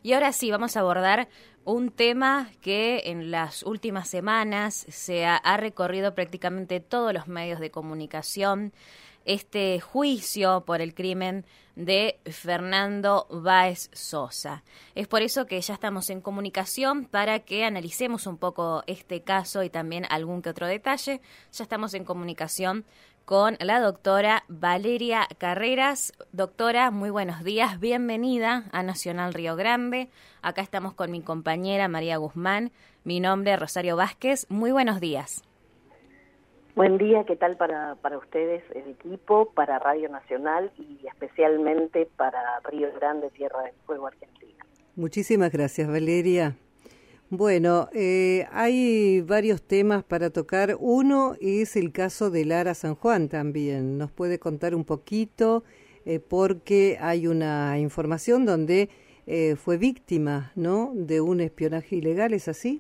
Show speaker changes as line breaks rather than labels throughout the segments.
Y ahora sí, vamos a abordar un tema que en las últimas semanas ha recorrido prácticamente todos los medios de comunicación, este juicio por el crimen de Fernando Báez Sosa. Es por eso que ya estamos en comunicación para que analicemos un poco este caso y también algún que otro detalle. Ya estamos en comunicación con la doctora Valeria Carreras. Doctora, muy buenos días, bienvenida a Nacional Río Grande. Acá estamos con mi compañera María Guzmán, mi nombre es Rosario Vázquez. Muy buenos días.
Buen día, ¿qué tal para ustedes, el equipo, para Radio Nacional y especialmente para Río Grande, Tierra del Fuego, Argentina?
Muchísimas gracias, Valeria. Bueno, hay varios temas para tocar. Uno es el caso de Lara San Juan también. ¿Nos puede contar un poquito? Porque hay una información donde fue víctima, ¿no?, de un espionaje ilegal, ¿es así?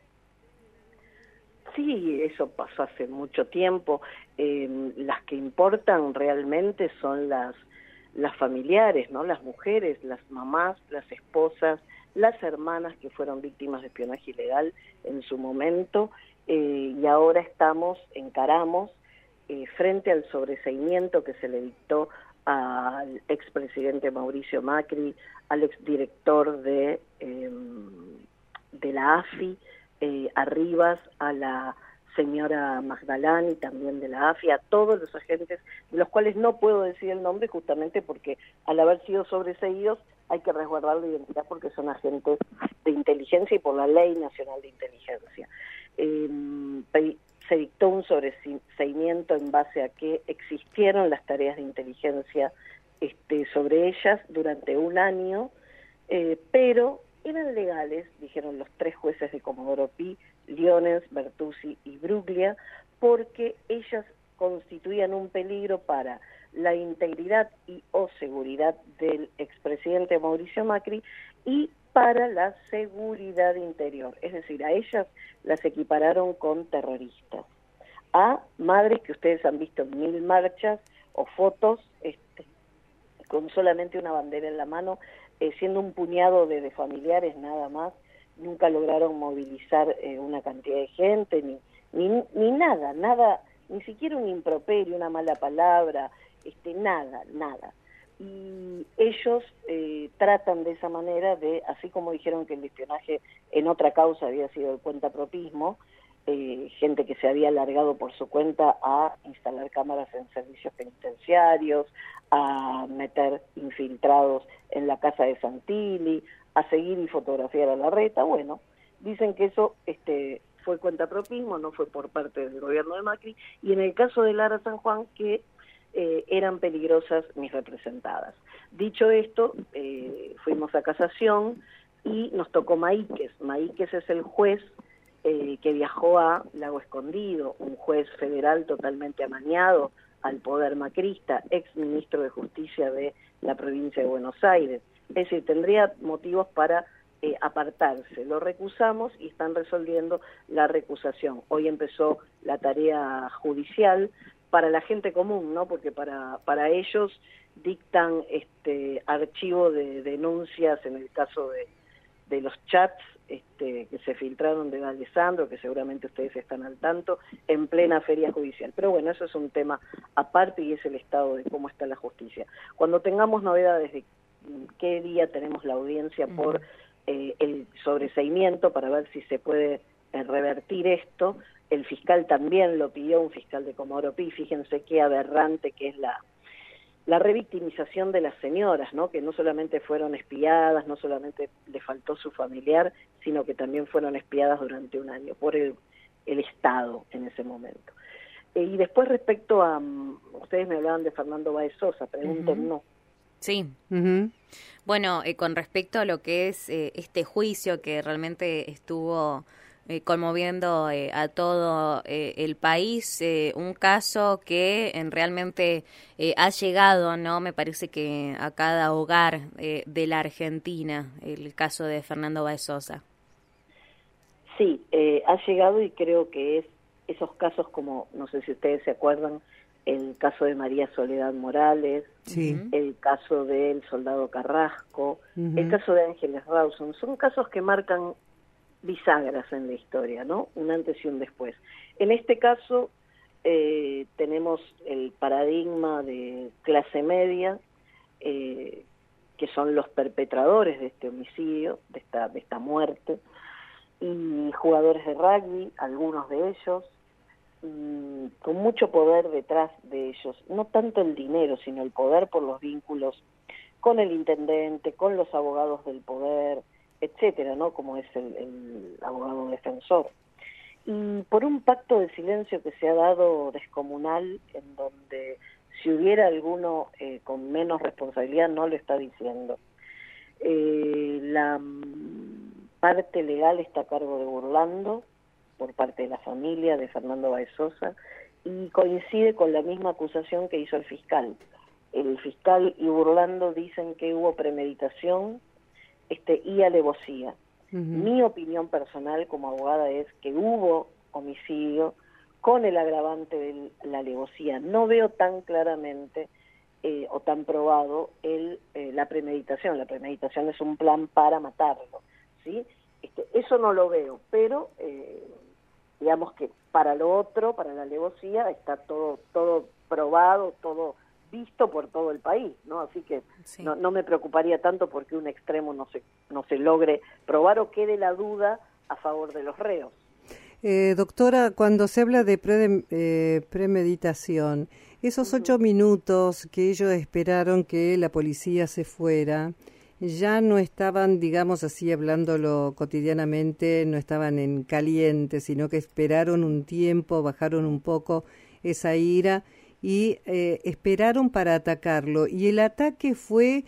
Sí, eso pasó hace mucho tiempo. Las que importan realmente son las familiares, ¿no? Las mujeres, las mamás, las esposas, las hermanas que fueron víctimas de espionaje ilegal en su momento, y ahora encaramos frente al sobreseimiento que se le dictó al expresidente Mauricio Macri, al exdirector de la AFI, a Rivas, a la señora Magdalani, también de la AFI, a todos los agentes, de los cuales no puedo decir el nombre justamente porque al haber sido sobreseídos hay que resguardar la identidad porque son agentes de inteligencia y por la Ley Nacional de Inteligencia. Se dictó un sobreseimiento en base a que existieron las tareas de inteligencia sobre ellas durante un año, pero eran legales, dijeron los tres jueces de Comodoro Pi, Lyonens, Bertuzzi y Bruglia, porque ellas constituían un peligro para la integridad y o seguridad del expresidente Mauricio Macri y para la seguridad interior. Es decir, a ellas las equipararon con terroristas. A madres que ustedes han visto en 1000 marchas o fotos con solamente una bandera en la mano, siendo un puñado de familiares nada más, nunca lograron movilizar una cantidad de gente, ni nada, ni siquiera un improperio, una mala palabra, nada. Y ellos tratan de esa manera de, así como dijeron que el espionaje en otra causa había sido el cuentapropismo, gente que se había largado por su cuenta a instalar cámaras en servicios penitenciarios, a meter infiltrados en la casa de Santilli, a seguir y fotografiar a Larreta. Bueno, dicen que eso fue cuentapropismo, no fue por parte del gobierno de Macri, y en el caso de Lara San Juan, que eran peligrosas mis representadas. Dicho esto, fuimos a casación y nos tocó Maíquez. Maíquez es el juez que viajó a Lago Escondido, un juez federal totalmente amañado al poder macrista, ex ministro de Justicia de la provincia de Buenos Aires. Es decir, tendría motivos para apartarse. Lo recusamos y están resolviendo la recusación. Hoy empezó la tarea judicial para la gente común, ¿no? Porque para ellos dictan archivo de denuncias en el caso de los chats que se filtraron de Alessandro, que seguramente ustedes están al tanto, en plena feria judicial. Pero bueno, eso es un tema aparte y es el estado de cómo está la justicia. Cuando tengamos novedades de qué día tenemos la audiencia por el sobreseimiento para ver si se puede revertir esto, el fiscal también lo pidió, un fiscal de Comodoro Pi. Fíjense qué aberrante que es la revictimización de las señoras, ¿no? Que no solamente fueron espiadas, no solamente le faltó su familiar, sino que también fueron espiadas durante un año por el Estado en ese momento. Y después respecto a, ustedes me hablaban de Fernando Báez Sosa, pregúntennos.
Sí. Bueno, con respecto a lo que es este juicio que realmente estuvo conmoviendo a todo el país, un caso que realmente ha llegado, ¿no? Me parece que a cada hogar de la Argentina, el caso de Fernando Báez Sosa.
Sí, ha llegado y creo que es esos casos como, no sé si ustedes se acuerdan, el caso de María Soledad Morales,
sí,
el caso del soldado Carrasco, el caso de Ángeles Rawson. Son casos que marcan bisagras en la historia, ¿no? Un antes y un después. En este caso tenemos el paradigma de clase media, que son los perpetradores de este homicidio, de esta muerte, y jugadores de rugby, algunos de ellos, con mucho poder detrás de ellos, no tanto el dinero, sino el poder por los vínculos con el intendente, con los abogados del poder, etcétera, ¿no? Como es el abogado defensor. Y por un pacto de silencio que se ha dado descomunal, en donde si hubiera alguno con menos responsabilidad no lo está diciendo. La parte legal está a cargo de Burlando, por parte de la familia de Fernando Báez Sosa, y coincide con la misma acusación que hizo el fiscal. El fiscal y Burlando dicen que hubo premeditación y alevosía. Mi opinión personal como abogada es que hubo homicidio con el agravante de la alevosía. No veo tan claramente o tan probado la premeditación. La premeditación es un plan para matarlo, ¿sí? Eso no lo veo, pero digamos que para lo otro, para la alevosía, está todo probado, todo visto por todo el país, ¿no? Así que sí, no me preocuparía tanto porque un extremo no se logre probar o quede la duda a favor de los reos.
Doctora, cuando se habla de premeditación, esos 8 minutos que ellos esperaron que la policía se fuera, ya no estaban, digamos así, hablándolo cotidianamente, no estaban en caliente, sino que esperaron un tiempo, bajaron un poco esa ira y esperaron para atacarlo. Y el ataque fue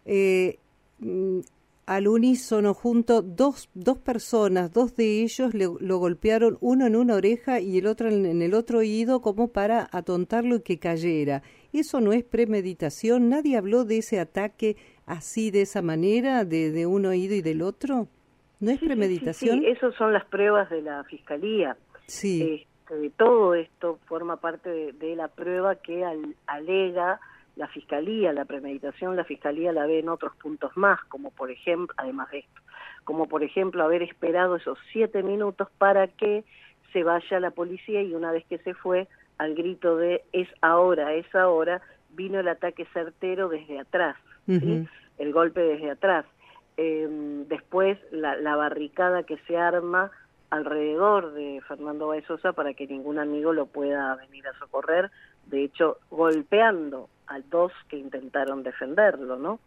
al unísono, junto dos personas, dos de ellos lo golpearon, uno en una oreja y el otro en el otro oído, como para atontarlo y que cayera. ¿Eso no es premeditación? ¿Nadie habló de ese ataque así, de esa manera, de un oído y del otro? ¿No es premeditación?
Sí, esas son las pruebas de la Fiscalía.
Sí.
Todo esto forma parte de la prueba que alega la Fiscalía. La premeditación, la Fiscalía la ve en otros puntos más, como por ejemplo, además de esto, como por ejemplo haber esperado esos 7 minutos para que se vaya la policía, y una vez que se fue, al grito de es ahora, vino el ataque certero desde atrás, ¿sí? El golpe desde atrás. Después la barricada que se arma alrededor de Fernando Báez Sosa para que ningún amigo lo pueda venir a socorrer, de hecho golpeando a 2 que intentaron defenderlo, ¿no?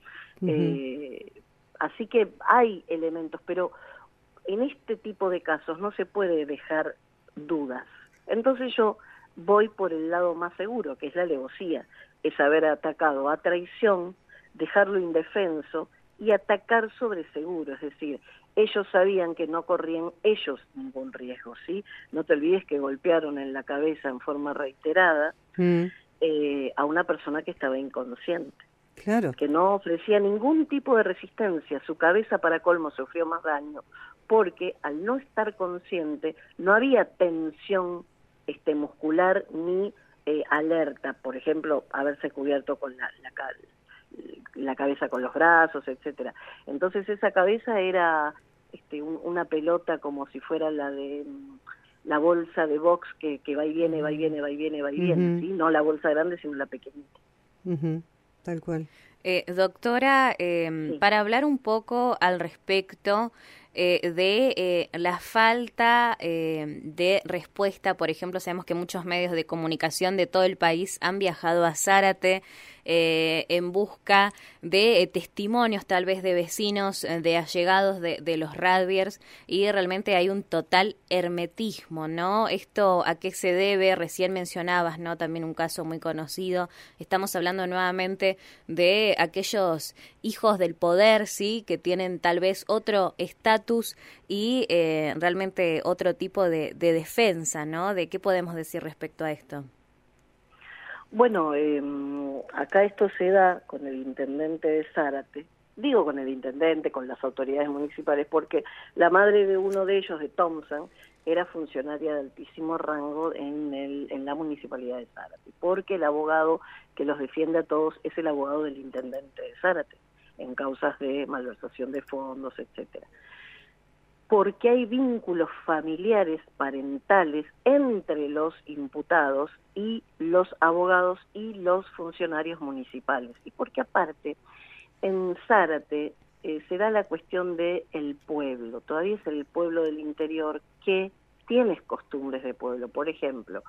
Así que hay elementos, pero en este tipo de casos no se puede dejar dudas. Entonces yo voy por el lado más seguro, que es la alevosía, es haber atacado a traición, dejarlo indefenso y atacar sobre seguro, es decir, ellos sabían que no corrían ellos ningún riesgo, ¿sí? No te olvides que golpearon en la cabeza en forma reiterada a una persona que estaba inconsciente,
claro,
que no ofrecía ningún tipo de resistencia. Su cabeza, para colmo, sufrió más daño, porque al no estar consciente no había tensión muscular ni alerta, por ejemplo, haberse cubierto con la cabeza con los brazos, etcétera. Entonces esa cabeza era una pelota como si fuera la de la bolsa de box que va y viene, va y viene, va y viene, va y viene, ¿sí? No la bolsa grande, sino la pequeñita.
Tal cual.
Doctora,
Sí.
Para hablar un poco al respecto de la falta de respuesta, por ejemplo, sabemos que muchos medios de comunicación de todo el país han viajado a Zárate en busca de testimonios tal vez de vecinos, de allegados de los rugbyers, y realmente hay un total hermetismo, ¿no? ¿Esto a qué se debe? Recién mencionabas, ¿no? También un caso muy conocido. Estamos hablando nuevamente de aquellos hijos del poder, ¿sí? Que tienen tal vez otro estatus y realmente otro tipo de defensa, ¿no? ¿De qué podemos decir respecto a esto?
Bueno, acá esto se da con el intendente de Zárate, digo con el intendente, con las autoridades municipales, porque la madre de uno de ellos, de Thompson, era funcionaria de altísimo rango en la municipalidad de Zárate, porque el abogado que los defiende a todos es el abogado del intendente de Zárate, en causas de malversación de fondos, etcétera. Porque hay vínculos familiares, parentales, entre los imputados y los abogados y los funcionarios municipales. Y porque aparte, en Zárate se da la cuestión del pueblo. Todavía es el pueblo del interior que tiene costumbres de pueblo. Por ejemplo,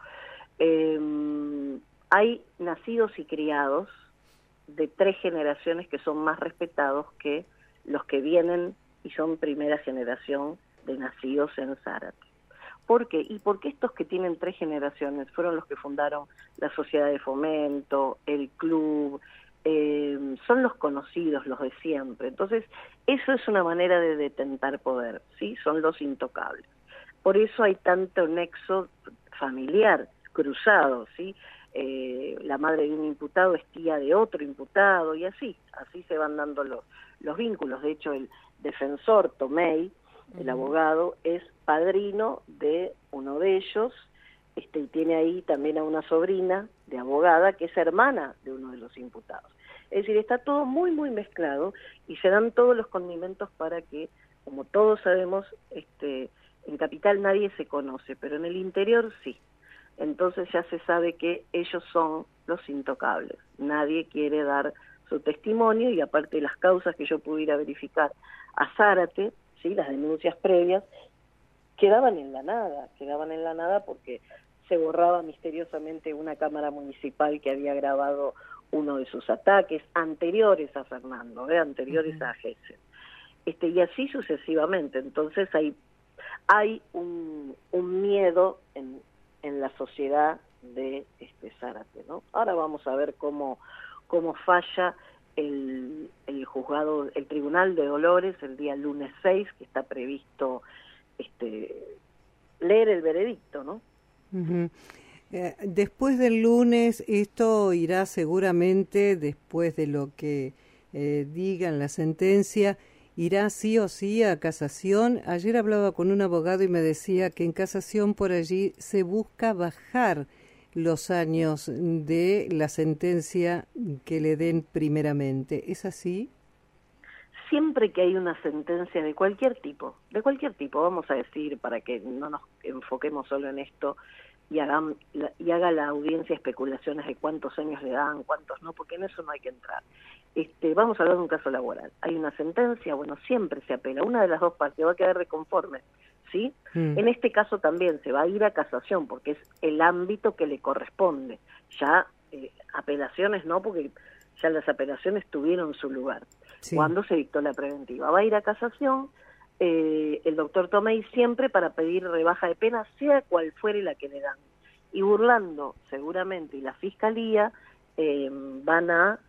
hay nacidos y criados de 3 generaciones que son más respetados que los que vienen y son primera generación de nacidos en Zárate. ¿Por qué? Y porque estos que tienen 3 generaciones fueron los que fundaron la sociedad de fomento, el club, son los conocidos, los de siempre. Entonces, eso es una manera de detentar poder, ¿sí? Son los intocables. Por eso hay tanto nexo familiar cruzado, ¿sí? La madre de un imputado es tía de otro imputado y así se van dando los vínculos. De hecho, el defensor Tomei, el abogado, es padrino de uno de ellos, y tiene ahí también a una sobrina de abogada que es hermana de uno de los imputados. Es decir, está todo muy, muy mezclado y se dan todos los condimentos para que, como todos sabemos, en Capital nadie se conoce, pero en el interior sí. Entonces ya se sabe que ellos son los intocables. Nadie quiere dar su testimonio y aparte de las causas que yo pudiera verificar a Zárate, ¿sí? Las denuncias previas, quedaban en la nada porque se borraba misteriosamente una cámara municipal que había grabado uno de sus ataques anteriores a Fernando, anteriores a Gesell. Y así sucesivamente. Entonces hay un miedo en la sociedad de Zárate, ¿no? Ahora vamos a ver cómo falla el juzgado, el Tribunal de Dolores el día lunes 6, que está previsto leer el veredicto, ¿no?
Uh-huh. Después del lunes, esto irá seguramente, después de lo que digan la sentencia, irá sí o sí a casación. Ayer hablaba con un abogado y me decía que en casación por allí se busca bajar los años de la sentencia que le den primeramente. ¿Es así?
Siempre que hay una sentencia de cualquier tipo, vamos a decir, para que no nos enfoquemos solo en esto y haga la audiencia especulaciones de cuántos años le dan, cuántos no, porque en eso no hay que entrar. Vamos a hablar de un caso laboral. Hay una sentencia, bueno, siempre se apela. Una de las dos partes va a quedar reconforme, ¿sí? En este caso también se va a ir a casación porque es el ámbito que le corresponde. Ya apelaciones no, porque ya las apelaciones tuvieron su lugar. Sí. Cuando se dictó la preventiva. Va a ir a casación el doctor Tomei siempre para pedir rebaja de pena, sea cual fuere la que le dan. Y burlando seguramente, y la Fiscalía van a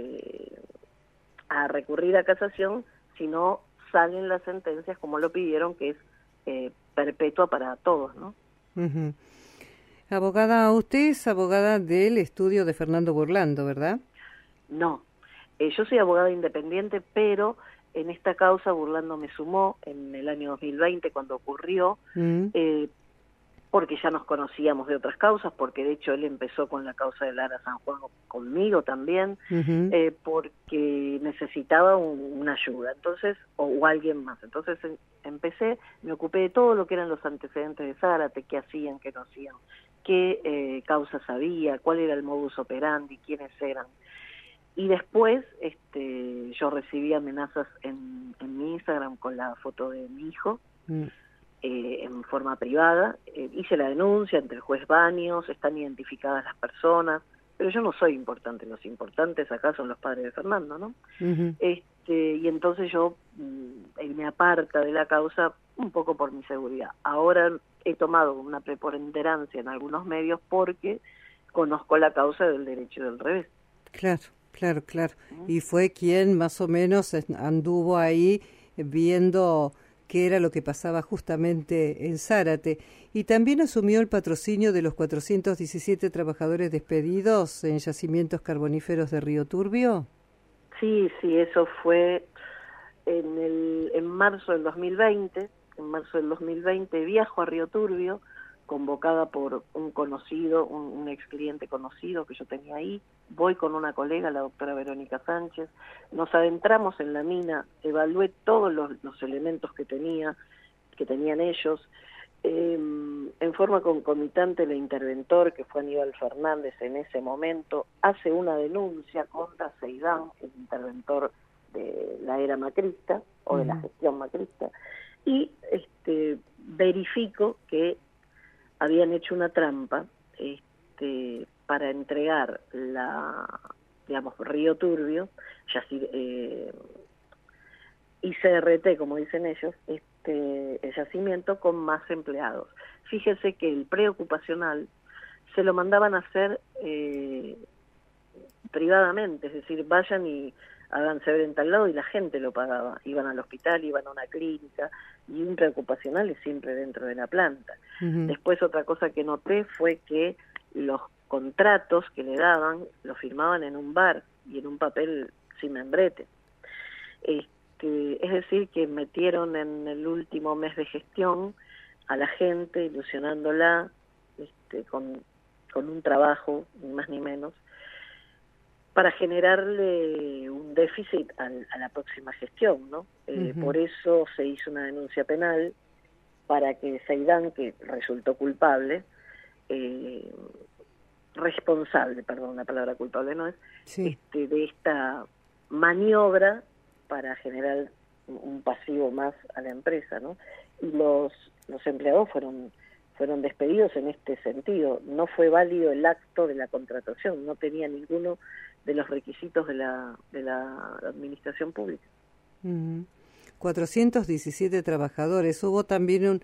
recurrir a casación si no salen las sentencias como lo pidieron, que es perpetua para todos, ¿no?
Uh-huh. Abogada, usted es abogada del estudio de Fernando Burlando, ¿verdad?
No, yo soy abogada independiente, pero en esta causa Burlando me sumó en el año 2020 cuando ocurrió, porque ya nos conocíamos de otras causas, porque de hecho él empezó con la causa de Lara San Juan conmigo también, porque necesitaba una ayuda, entonces, o alguien más. Entonces empecé, me ocupé de todo lo que eran los antecedentes de Zárate, qué hacían, qué no hacían, qué causas había, cuál era el modus operandi, quiénes eran. Y después yo recibí amenazas en mi Instagram con la foto de mi hijo, en forma privada. Hice la denuncia ante el juez Baños, están identificadas las personas, pero yo no soy importante, los importantes acá son los padres de Fernando, ¿no? Uh-huh. Y entonces yo él me aparta de la causa un poco por mi seguridad. Ahora he tomado una preponderancia en algunos medios porque conozco la causa del derecho y del revés.
Claro. Y fue quien más o menos anduvo ahí viendo qué era lo que pasaba justamente en Zárate. Y también asumió el patrocinio de los 417 trabajadores despedidos en yacimientos carboníferos de Río Turbio.
Sí, sí, eso fue en marzo del 2020. En marzo del 2020 viajo a Río Turbio, convocada por un conocido, un ex cliente conocido que yo tenía ahí. Voy con una colega, la doctora Verónica Sánchez, nos adentramos en la mina, evalué todos los elementos que tenían ellos. En forma concomitante, el interventor, que fue Aníbal Fernández en ese momento, hace una denuncia contra Ceidán, el interventor de la era macrista, o de la gestión macrista, y verifico que habían hecho una trampa para entregar Río Turbio, ICRT, como dicen ellos, el yacimiento con más empleados. Fíjese que el preocupacional se lo mandaban a hacer privadamente, es decir, vayan y háganse ver en tal lado, y la gente lo pagaba. Iban al hospital, iban a una clínica, y un preocupacional es siempre dentro de la planta. Después, otra cosa que noté fue que los contratos que le daban los firmaban en un bar y en un papel sin membrete. Es decir, que metieron en el último mes de gestión a la gente, ilusionándola con un trabajo, ni más ni menos, para generarle un déficit a la próxima gestión, ¿no? Por eso se hizo una denuncia penal para que Ceidán, que resultó culpable, responsable, perdón, la palabra culpable no es, de esta maniobra para generar un pasivo más a la empresa, ¿no? Y los empleados fueron despedidos en este sentido. No fue válido el acto de la contratación, no tenía ninguno de los requisitos de la administración pública.
417 trabajadores. Hubo también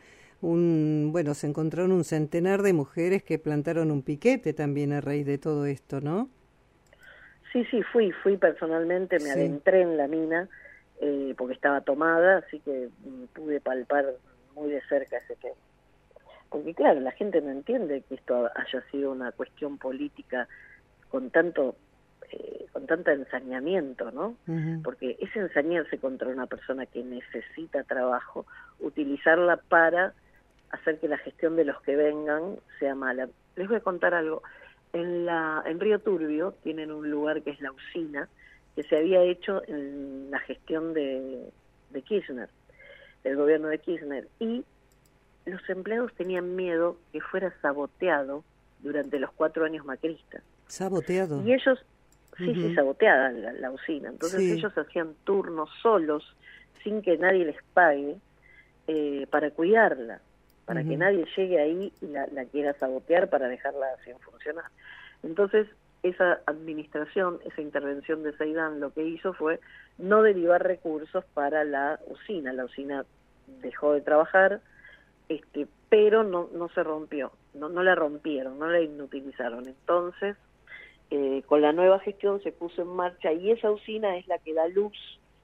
se encontraron un centenar de mujeres que plantaron un piquete también a raíz de todo esto, ¿no?
Sí, fui personalmente, me adentré en la mina, porque estaba tomada, así que pude palpar muy de cerca ese tema. Porque claro, la gente no entiende que esto haya sido una cuestión política con tanto ensañamiento, ¿no? Porque es ensañarse contra una persona que necesita trabajo, utilizarla para hacer que la gestión de los que vengan sea mala. Les voy a contar algo. En Río Turbio tienen un lugar que es la usina, que se había hecho en la gestión de Kirchner, del gobierno de Kirchner, y los empleados tenían miedo que fuera saboteado durante los 4 años macristas.
¿Saboteado?
Y ellos, sí, saboteada la usina. Entonces ellos hacían turnos solos, sin que nadie les pague, para cuidarla, para que nadie llegue ahí y la quiera sabotear para dejarla sin funcionar. Entonces, esa administración, esa intervención de Ceidán, lo que hizo fue no derivar recursos para la usina. La usina dejó de trabajar, pero no se rompió, no la rompieron, no la inutilizaron. Entonces, con la nueva gestión se puso en marcha, y esa usina es la que da luz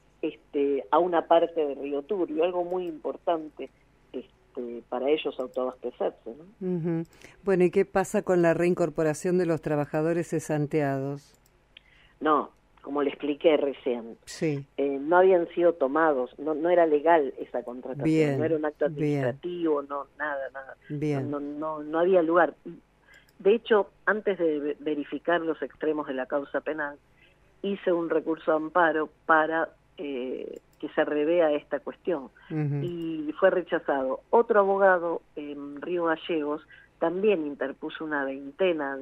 a una parte de Río Turbio, algo muy importante para ellos autoabastecerse, ¿no?
Bueno, ¿y qué pasa con la reincorporación de los trabajadores cesanteados?
No, como le expliqué recién, no habían sido tomados, no era legal esa contratación, no era un acto administrativo, nada. No había lugar. De hecho, antes de verificar los extremos de la causa penal, hice un recurso de amparo para que se revea esta cuestión, y fue rechazado. Otro abogado en Río Gallegos también interpuso una veintena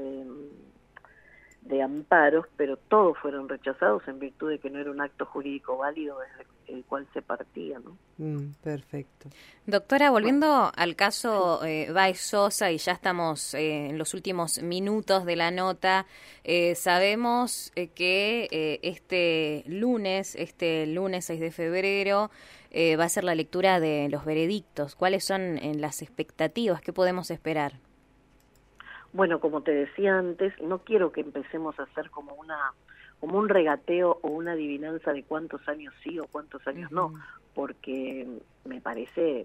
de amparos, pero todos fueron rechazados en virtud de que no era un acto jurídico válido desde el cual se partía, ¿no?
Perfecto.
Doctora, volviendo al caso Baez Sosa, y ya estamos en los últimos minutos de la nota, sabemos que este lunes 6 de febrero, va a ser la lectura de los veredictos. ¿Cuáles son las expectativas? ¿Qué podemos esperar?
Bueno, como te decía antes, no quiero que empecemos a hacer como un regateo o una adivinanza de cuántos años sí o cuántos años no, porque me parece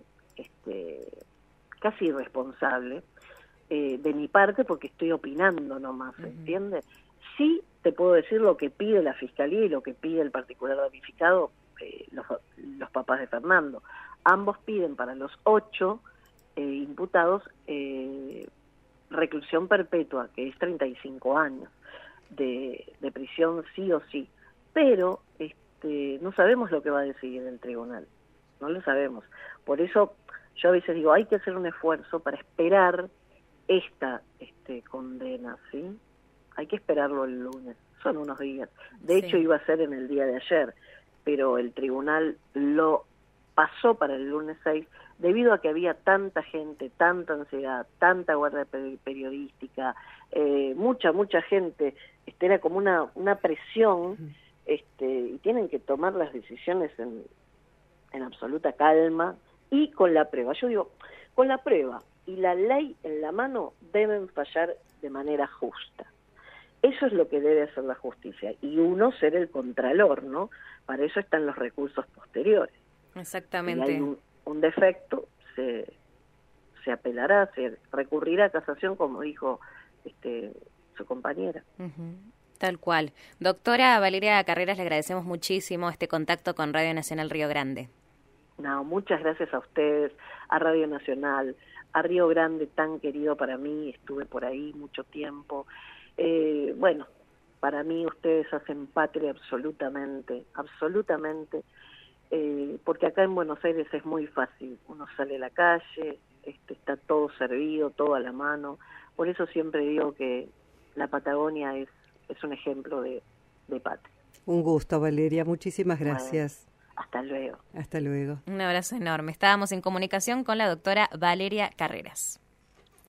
casi irresponsable de mi parte, porque estoy opinando nomás, ¿entiende? Sí te puedo decir lo que pide la Fiscalía y lo que pide el particular damnificado, los papás de Fernando. Ambos piden para los 8 imputados reclusión perpetua, que es 35 años de prisión sí o sí. Pero no sabemos lo que va a decidir el tribunal, no lo sabemos. Por eso yo a veces digo, hay que hacer un esfuerzo para esperar esta condena, ¿sí? Hay que esperarlo el lunes, son unos días. De hecho, iba a ser en el día de ayer, pero el tribunal lo pasó para el lunes 6, debido a que había tanta gente, tanta ansiedad, tanta guardia periodística, mucha gente, era como una presión, y tienen que tomar las decisiones en absoluta calma y con la prueba. Yo digo, con la prueba y la ley en la mano deben fallar de manera justa. Eso es lo que debe hacer la justicia, y uno ser el contralor, ¿no? Para eso están los recursos posteriores.
Exactamente.
Si hay un defecto, se apelará, se recurrirá a casación, como dijo su compañera.
Tal cual. Doctora Valeria Carreras, le agradecemos muchísimo este contacto con Radio Nacional Río Grande.
No, muchas gracias a ustedes, a Radio Nacional, a Río Grande, tan querido para mí, estuve por ahí mucho tiempo. Bueno, para mí ustedes hacen patria absolutamente, porque acá en Buenos Aires es muy fácil, uno sale a la calle, está todo servido, todo a la mano. Por eso siempre digo que la Patagonia es un ejemplo de patria.
Un gusto, Valeria, muchísimas gracias.
Bueno, hasta luego.
Hasta luego.
Un abrazo enorme. Estábamos en comunicación con la doctora Valeria Carreras.